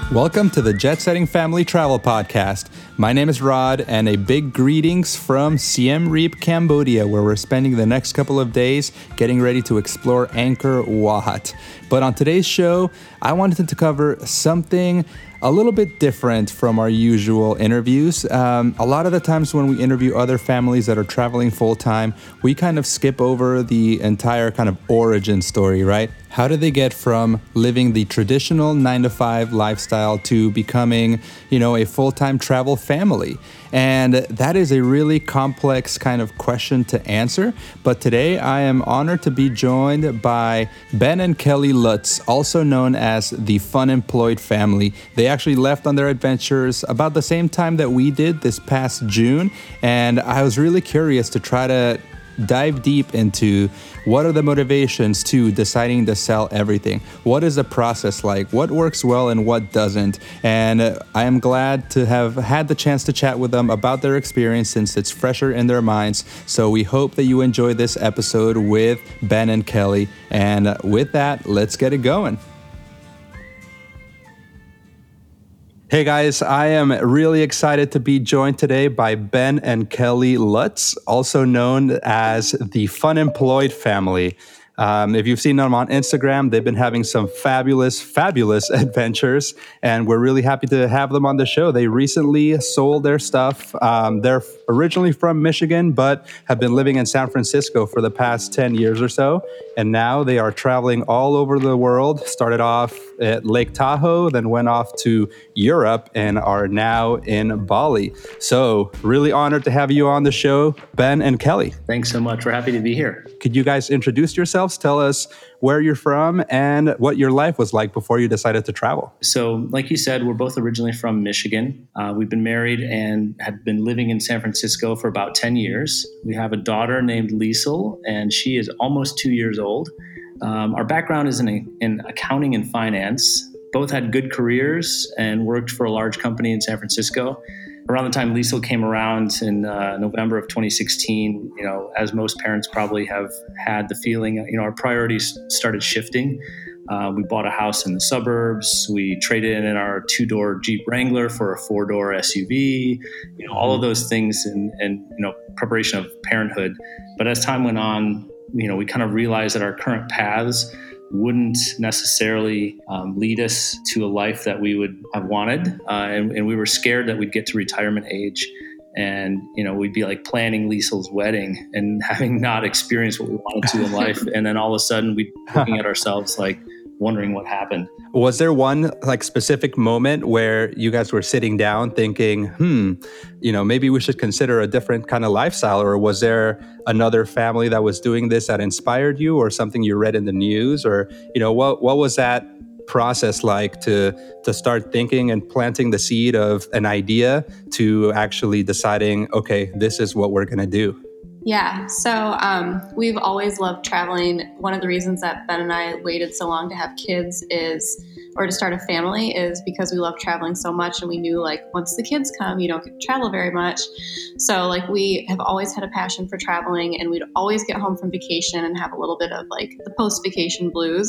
Welcome to the Jet Setting Family Travel Podcast. My name is Rod, and a big greetings from Siem Reap, Cambodia, where we're spending the next couple of days getting ready to explore Angkor Wat. But on today's show, I wanted to cover something a little bit different from our usual interviews. A lot of the times when we interview other families that are traveling full-time, we kind of skip over the entire kind of origin story, right? How did they get from living the traditional 9-to-5 lifestyle to becoming, a full-time travel family? And that is a really complex kind of question to answer. But today I am honored to be joined by Ben and Kelly Lutz, also known as the Fun Employed family. They actually left on their adventures about the same time that we did this past June. And I was really curious to try to dive deep into what are the motivations to deciding to sell everything. What is the process like? What works well and what doesn't? And I am glad to have had the chance to chat with them about their experience since it's fresher in their minds. So we hope that you enjoy this episode with Ben and Kelly. And with that, let's get it going. Hey guys, I am really excited to be joined today by Ben and Kelly Lutz, also known as the Fun Employed family. If you've seen them on Instagram, they've been having some fabulous adventures, and we're really happy to have them on the show. They recently sold their stuff. They're originally from Michigan, but have been living in San Francisco for the past 10 years or so. And now they are traveling all over the world, started off at Lake Tahoe, then went off to Europe and are now in Bali. So really honored to have you on the show, Ben and Kelly. Thanks so much. We're happy to be here. Could you guys introduce yourselves? Tell us where you're from and what your life was like before you decided to travel. So like you said, we're both originally from Michigan. We've been married and have been living in San Francisco for about 10 years. We have a daughter named Liesl, and she is almost 2 years old. Our background is in accounting and finance. Both had good careers and worked for a large company in San Francisco. Around the time Liesl came around in November of 2016, as most parents probably have had the feeling, our priorities started shifting. We bought a house in the suburbs. We traded in our 2-door Jeep Wrangler for a 4-door SUV, all of those things and preparation of parenthood. But as time went on, we kind of realized that our current paths wouldn't necessarily lead us to a life that we would have wanted. And we were scared that we'd get to retirement age and, we'd be like planning Liesl's wedding and having not experienced what we wanted to in life. And then all of a sudden we'd be looking at ourselves like wondering what happened. Was there one specific moment where you guys were sitting down thinking, maybe we should consider a different kind of lifestyle? Or was there another family that was doing this that inspired you, or something you read in the news? Or, what was that process like to start thinking and planting the seed of an idea to actually deciding, okay, this is what we're going to do? Yeah, so we've always loved traveling. One of the reasons that Ben and I waited so long to have kids to start a family is because we love traveling so much, and we knew once the kids come, you don't get to travel very much. So we have always had a passion for traveling, and we'd always get home from vacation and have a little bit of the post-vacation blues.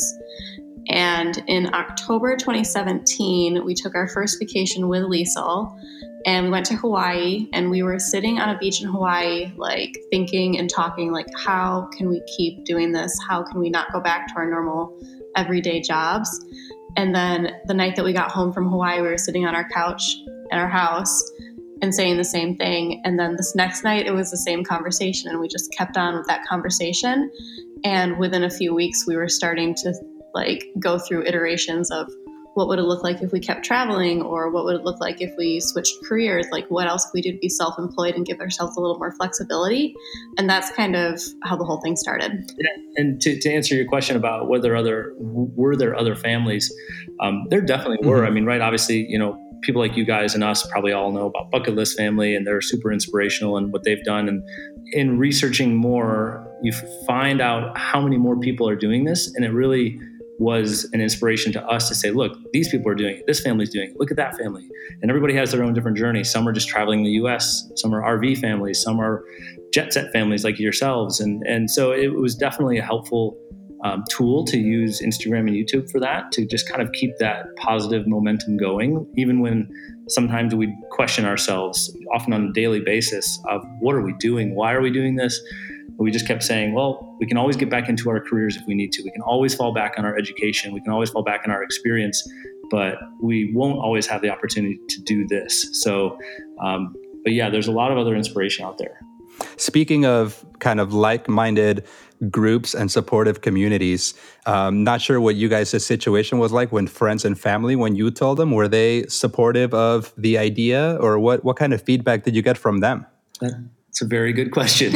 And in October 2017, we took our first vacation with Liesl. And we went to Hawaii, and we were sitting on a beach in Hawaii, thinking and talking, how can we keep doing this? How can we not go back to our normal everyday jobs? And then the night that we got home from Hawaii, we were sitting on our couch at our house and saying the same thing. And then this next night, it was the same conversation, and we just kept on with that conversation. And within a few weeks, we were starting to go through iterations of what would it look like if we kept traveling, or what would it look like if we switched careers? What else could we do to be self-employed and give ourselves a little more flexibility? And that's kind of how the whole thing started. Yeah. And to answer your question about were there other families, there definitely were. I mean, right, obviously, people like you guys and us probably all know about Bucket List Family, and they're super inspirational in what they've done. And in researching more, you find out how many more people are doing this, and it really was an inspiration to us to say, look, these people are doing it. This family's doing it. Look at that family. And everybody has their own different journey. Some are just traveling the US. Some are RV families. Some are jet set families like yourselves. And so it was definitely a helpful tool to use Instagram and YouTube for that, to just kind of keep that positive momentum going, even when sometimes we question ourselves, often on a daily basis, of what are we doing? Why are we doing this? We just kept saying, well, we can always get back into our careers if we need to. We can always fall back on our education. We can always fall back on our experience, but we won't always have the opportunity to do this. So, but yeah, there's a lot of other inspiration out there. Speaking of kind of like-minded groups and supportive communities, not sure what you guys' situation was like when friends and family, when you told them, were they supportive of the idea, or what kind of feedback did you get from them? It's a very good question.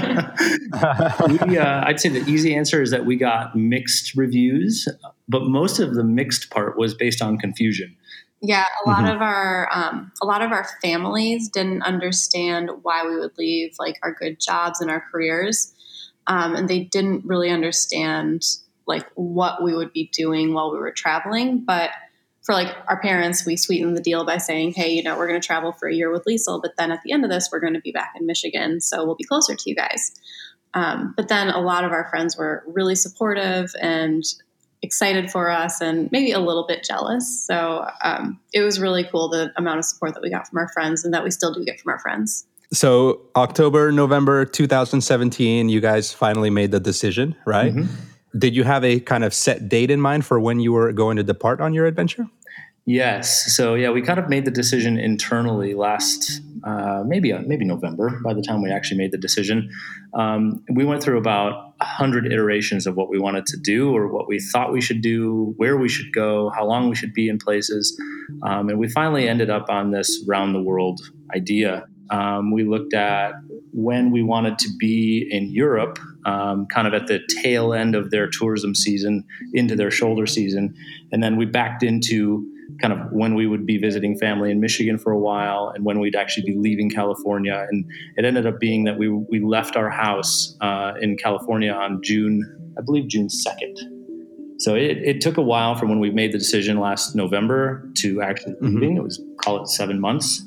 I'd say the easy answer is that we got mixed reviews, but most of the mixed part was based on confusion. Yeah, a lot of our families didn't understand why we would leave like our good jobs and our careers, and they didn't really understand like what we would be doing while we were traveling. But for like our parents, we sweetened the deal by saying, hey, you know, we're going to travel for a year with Liesl, but then at the end of this, we're going to be back in Michigan, so we'll be closer to you guys. But then a lot of our friends were really supportive and excited for us, and maybe a little bit jealous. So it was really cool, the amount of support that we got from our friends and that we still do get from our friends. So October, November 2017, you guys finally made the decision, right? Mm-hmm. Did you have a kind of set date in mind for when you were going to depart on your adventure? Yes. So yeah, we kind of made the decision internally last maybe November. By the time we actually made the decision, we went through about 100 iterations of what we wanted to do, or what we thought we should do, where we should go, how long we should be in places, and we finally ended up on this round the world idea. We looked at when we wanted to be in Europe, kind of at the tail end of their tourism season into their shoulder season, and then we backed into kind of when we would be visiting family in Michigan for a while, and when we'd actually be leaving California. And it ended up being that we left our house in California on June 2nd. So it took a while from when we made the decision last November to actually leaving. It was, call it 7 months.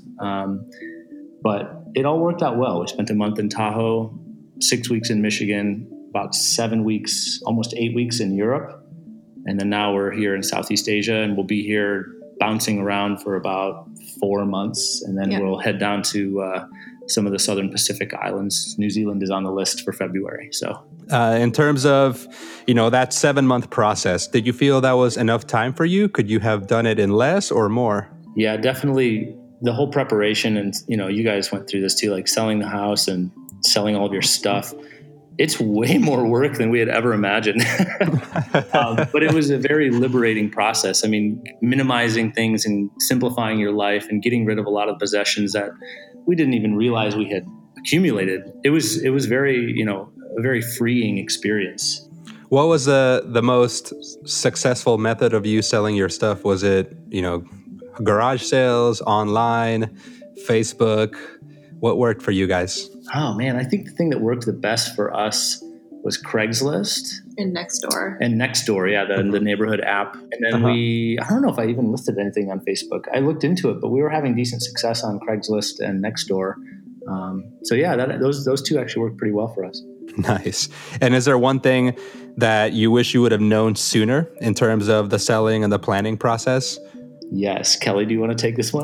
But it all worked out well. We spent a month in Tahoe, 6 weeks in Michigan, about 7 weeks, almost 8 weeks in Europe. And then now we're here in Southeast Asia, and we'll be here bouncing around for about 4 months. And then we'll head down to some of the Southern Pacific islands. New Zealand is on the list for February. So in terms of, that 7-month process, did you feel that was enough time for you? Could you have done it in less or more? Yeah, definitely. The whole preparation, and, you guys went through this too, like selling the house and selling all of your stuff. It's way more work than we had ever imagined. But it was a very liberating process. I mean, minimizing things and simplifying your life and getting rid of a lot of possessions that we didn't even realize we had accumulated. It was very, a very freeing experience. What was the most successful method of you selling your stuff? Was it, garage sales, online, Facebook? What worked for you guys? Oh man, I think the thing that worked the best for us was Craigslist and Nextdoor. Yeah, the neighborhood app. And then I don't know if I even listed anything on Facebook. I looked into it, but we were having decent success on Craigslist and Nextdoor. So yeah, those two actually worked pretty well for us. Nice. And is there one thing that you wish you would have known sooner in terms of the selling and the planning process? Yes. Kelly, do you want to take this one?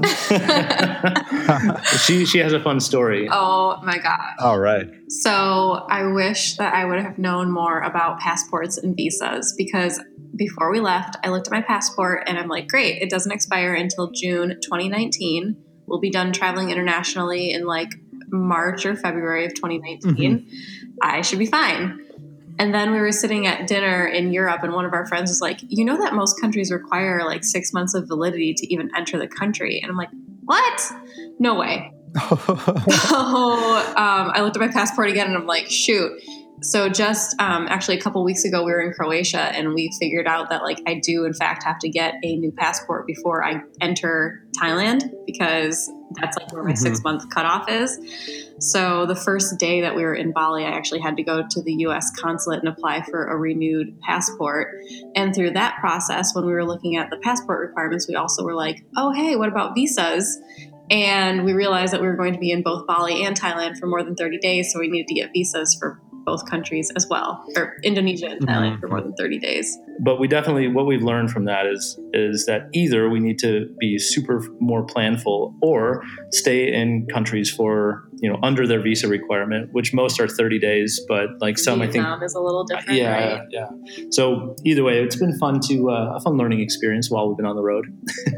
She has a fun story. Oh my God. All right. So I wish that I would have known more about passports and visas, because before we left, I looked at my passport and I'm like, great, it doesn't expire until June 2019. We'll be done traveling internationally in like March or February of 2019. I should be fine. And then we were sitting at dinner in Europe, and one of our friends was like, you know that most countries require like 6 months of validity to even enter the country. And I'm like, what? No way. So I looked at my passport again and I'm like, shoot. So just actually a couple weeks ago, we were in Croatia, and we figured out that like I do in fact have to get a new passport before I enter Thailand, because that's like where my 6 month cutoff is. So the first day that we were in Bali, I actually had to go to the U.S. consulate and apply for a renewed passport. And through that process, when we were looking at the passport requirements, we also were like, oh, hey, what about visas? And we realized that we were going to be in both Bali and Thailand for more than 30 days. So we needed to get visas for both countries as well, or Indonesia and Thailand for more than 30 days. But what we've learned from that is that either we need to be super more planful or stay in countries for, under their visa requirement, which most are 30 days, but like some, Vietnam, I think is a little different, yeah, right? Yeah. So either way, it's been fun a fun learning experience while we've been on the road.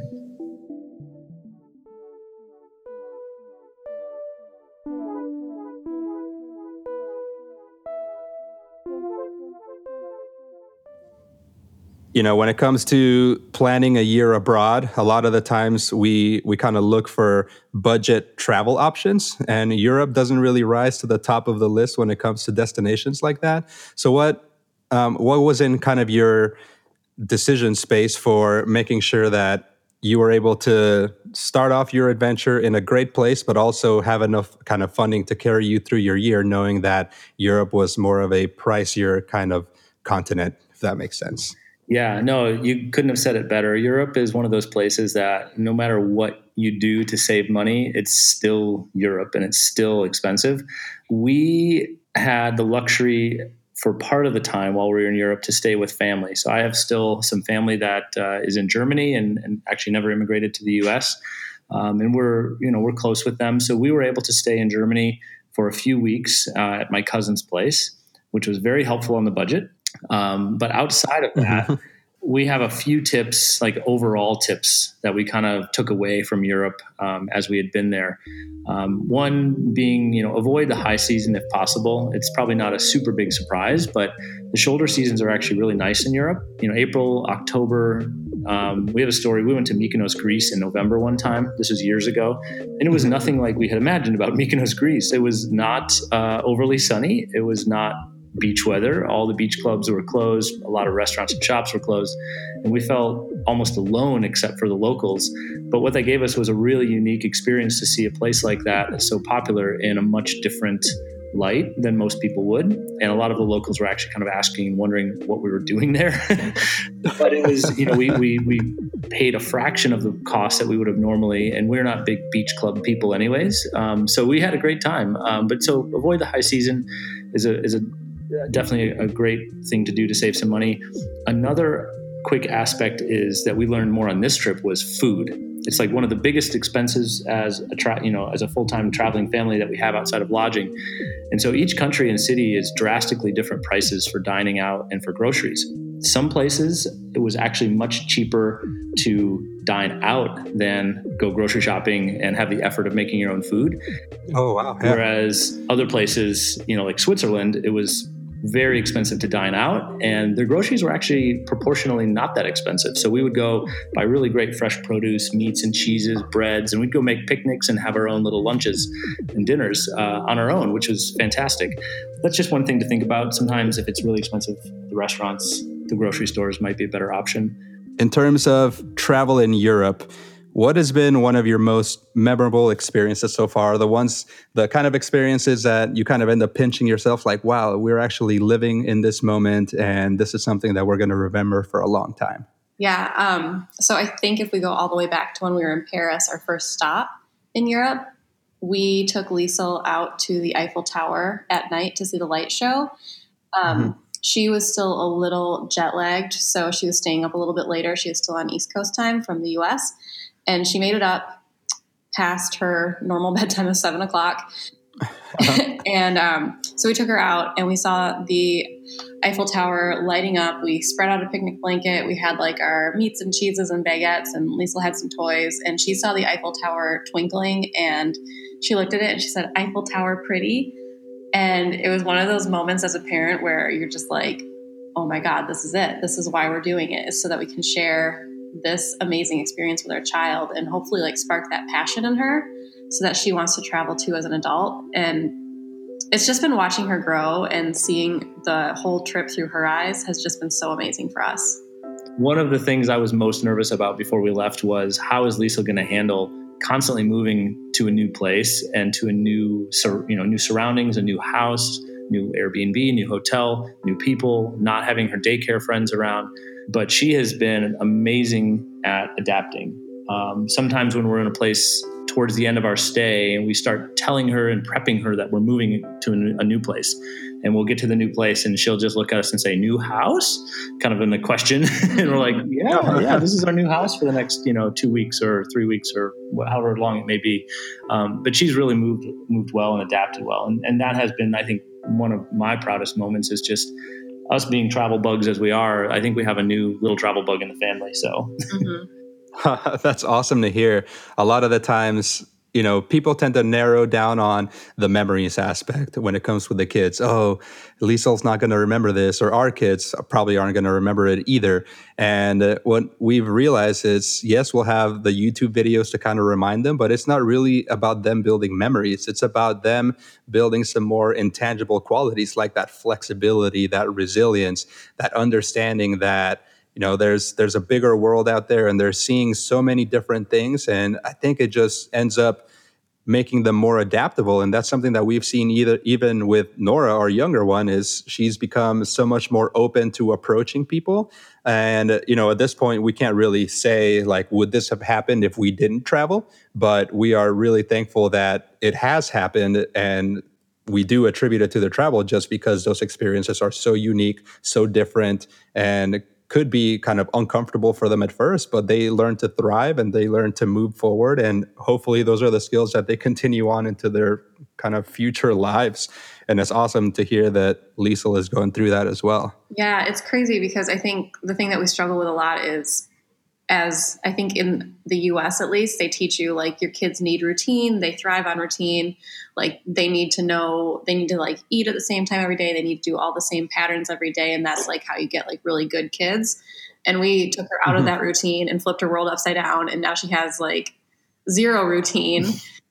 When it comes to planning a year abroad, a lot of the times we kind of look for budget travel options, and Europe doesn't really rise to the top of the list when it comes to destinations like that. So what was in kind of your decision space for making sure that you were able to start off your adventure in a great place, but also have enough kind of funding to carry you through your year, knowing that Europe was more of a pricier kind of continent, if that makes sense? Yeah, no, you couldn't have said it better. Europe is one of those places that no matter what you do to save money, it's still Europe and it's still expensive. We had the luxury for part of the time while we were in Europe to stay with family. So I have still some family that is in Germany and actually never immigrated to the U.S. And we're close with them. So we were able to stay in Germany for a few weeks at my cousin's place, which was very helpful on the budget. But outside of that, we have a few tips, like overall tips that we kind of took away from Europe as we had been there. One being, avoid the high season if possible. It's probably not a super big surprise, but the shoulder seasons are actually really nice in Europe. April, October. We have a story. We went to Mykonos, Greece in November one time. This was years ago. And it was nothing like we had imagined about Mykonos, Greece. It was not overly sunny. It was not beach weather. All the beach clubs were closed. A lot of restaurants and shops were closed. And we felt almost alone except for the locals. But what that gave us was a really unique experience to see a place like that that's so popular in a much different light than most people would. And a lot of the locals were actually kind of asking and wondering what we were doing there. But it was, we paid a fraction of the cost that we would have normally, and we're not big beach club people anyways. So we had a great time. But so avoid the high season is definitely a great thing to do to save some money. Another quick aspect is that we learned more on this trip was food. It's like one of the biggest expenses as a full-time traveling family that we have outside of lodging. And so each country and city is drastically different prices for dining out and for groceries. Some places it was actually much cheaper to dine out than go grocery shopping and have the effort of making your own food. Oh, wow. Yeah. Whereas other places, like Switzerland, it was very expensive to dine out, and their groceries were actually proportionally not that expensive. So we would go buy really great fresh produce, meats and cheeses, breads, and we'd go make picnics and have our own little lunches and dinners on our own, which was fantastic. That's just one thing to think about. Sometimes if it's really expensive, the restaurants, the grocery stores might be a better option. In terms of travel in Europe, what has been one of your most memorable experiences so far? The kind of experiences that you kind of end up pinching yourself like, wow, we're actually living in this moment and this is something that we're going to remember for a long time. Yeah. So I think if we go all the way back to when we were in Paris, our first stop in Europe, we took Liesel out to the Eiffel Tower at night to see the light show. She was still a little jet lagged, so she was staying up a little bit later. She was still on East Coast time from the US. And she made it up past her normal bedtime of 7 o'clock. And so we took her out and we saw the Eiffel Tower lighting up. We spread out a picnic blanket. We had like our meats and cheeses and baguettes, and Liesel had some toys. And she saw the Eiffel Tower twinkling and she looked at it and she said, "Eiffel Tower pretty." And it was one of those moments as a parent where you're just like, oh my God, this is it. This is why we're doing it, is so that we can share this amazing experience with our child and hopefully like spark that passion in her so that she wants to travel too as an adult. And it's just been watching her grow and seeing the whole trip through her eyes has just been so amazing for us. One of the things I was most nervous about before we left was how is Liesel going to handle constantly moving to a new place and to a new surroundings, a new house, new Airbnb, new hotel, new people, not having her daycare friends around. But she has been amazing at adapting. Sometimes when we're in a place towards the end of our stay and we start telling her and prepping her that we're moving to a new place, and we'll get to the new place and she'll just look at us and say, "New house?" kind of in the question. And we're like, yeah, this is our new house for the next, 2 weeks or 3 weeks or however long it may be. But she's really moved well and adapted well. And that has been, I think, one of my proudest moments is just us being travel bugs as we are. I think we have a new little travel bug in the family. So That's awesome to hear. A lot of the times, people tend to narrow down on the memories aspect when it comes with the kids. Oh, Liesel's not going to remember this, or our kids probably aren't going to remember it either. And what we've realized is, yes, we'll have the YouTube videos to kind of remind them, but it's not really about them building memories. It's about them building some more intangible qualities like that flexibility, that resilience, that understanding that there's a bigger world out there and they're seeing so many different things. And I think it just ends up making them more adaptable. And that's something that we've seen even with Nora, our younger one, is she's become so much more open to approaching people. And, at this point, we can't really say, like, would this have happened if we didn't travel? But we are really thankful that it has happened. And we do attribute it to the travel just because those experiences are so unique, so different, and could be kind of uncomfortable for them at first, but they learn to thrive and they learn to move forward. And hopefully those are the skills that they continue on into their kind of future lives. And it's awesome to hear that Liesel is going through that as well. Yeah, it's crazy because I think the thing that we struggle with a lot is, as I think in the US at least, they teach you like your kids need routine, they thrive on routine. Like they need to like eat at the same time every day. They need to do all the same patterns every day. And that's like how you get like really good kids. And we took her out of that routine and flipped her world upside down. And now she has like zero routine.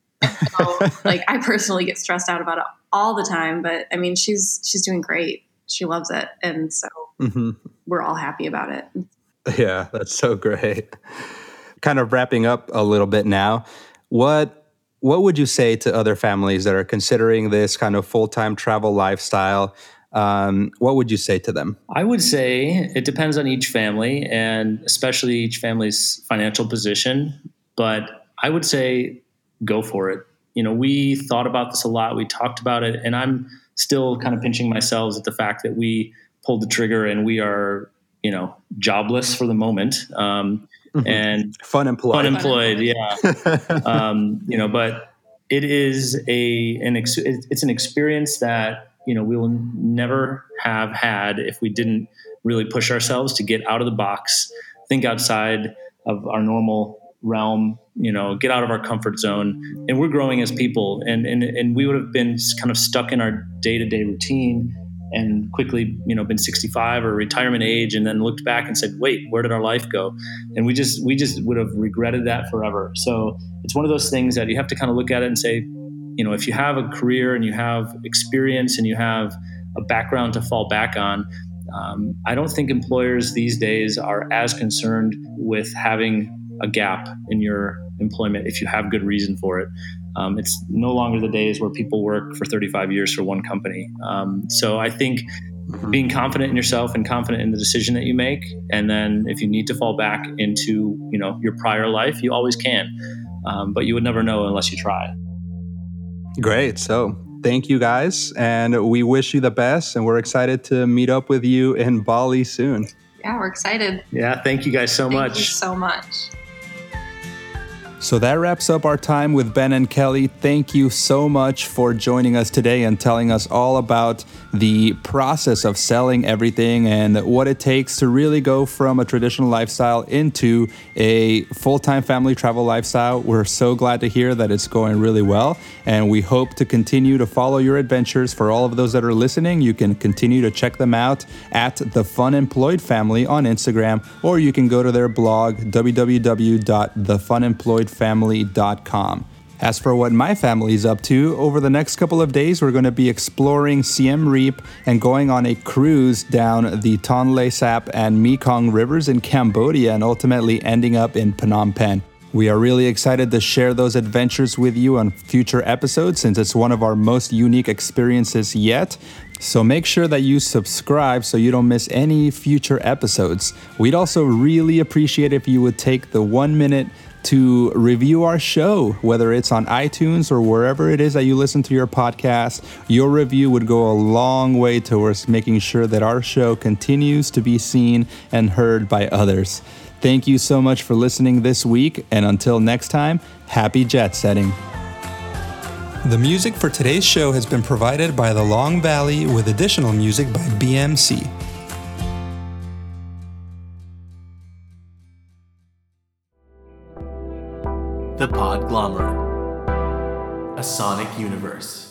So, like I personally get stressed out about it all the time, but I mean, she's doing great. She loves it. And so we're all happy about it. Yeah, that's so great. Kind of wrapping up a little bit now, what would you say to other families that are considering this kind of full-time travel lifestyle? What would you say to them? I would say it depends on each family and especially each family's financial position. But I would say go for it. We thought about this a lot. We talked about it. And I'm still kind of pinching myself at the fact that we pulled the trigger and we are jobless for the moment, and unemployed. Yeah. But it is it's an experience that, we will never have had if we didn't really push ourselves to get out of the box, think outside of our normal realm, get out of our comfort zone. And we're growing as people and we would have been kind of stuck in our day-to-day routine and quickly, been 65 or retirement age and then looked back and said, wait, where did our life go? And we just would have regretted that forever. So it's one of those things that you have to kind of look at it and say, if you have a career and you have experience and you have a background to fall back on, I don't think employers these days are as concerned with having a gap in your employment if you have good reason for it. It's no longer the days where people work for 35 years for one company. So I think being confident in yourself and confident in the decision that you make, and then if you need to fall back into your prior life, you always can. But you would never know unless you try. Great. So thank you guys, and we wish you the best, and we're excited to meet up with you in Bali soon. Yeah, we're excited. Yeah, thank you guys so much. Thank you so much. So that wraps up our time with Ben and Kelly. Thank you so much for joining us today and telling us all about the process of selling everything and what it takes to really go from a traditional lifestyle into a full-time family travel lifestyle. We're so glad to hear that it's going really well, and we hope to continue to follow your adventures. For all of those that are listening, you can continue to check them out at The Fun Employed Family on Instagram, or you can go to their blog, www.thefunemployedfamily.com. As for what my family is up to, over the next couple of days, we're going to be exploring Siem Reap and going on a cruise down the Tonle Sap and Mekong rivers in Cambodia and ultimately ending up in Phnom Penh. We are really excited to share those adventures with you on future episodes since it's one of our most unique experiences yet. So make sure that you subscribe so you don't miss any future episodes. We'd also really appreciate if you would take the 1 minute to review our show, whether it's on iTunes or wherever it is that you listen to your podcast. Your review would go a long way towards making sure that our show continues to be seen and heard by others. Thank you so much for listening this week, and until next time, happy jet setting. The music for today's show has been provided by The Long Valley with additional music by BMC. The Podglomerate, a sonic universe.